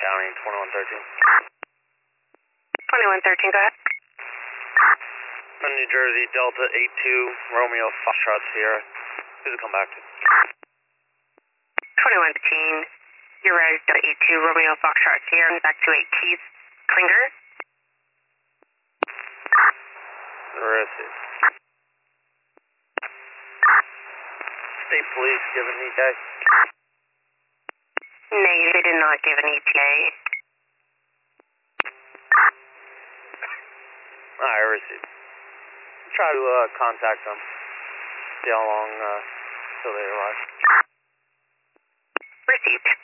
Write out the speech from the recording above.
County 2113. 2113, go ahead. New Jersey, Delta 82, Romeo Foxtrot Sierra. Who's it come back to? 2115, you're right, Delta 82, Romeo Foxtrot Sierra, back to 8 Keith Klinger. Received. State Police give an ETA? Negative, they did not give an ETA. Alright, received. Try to contact them. See how long till they arrive. Received.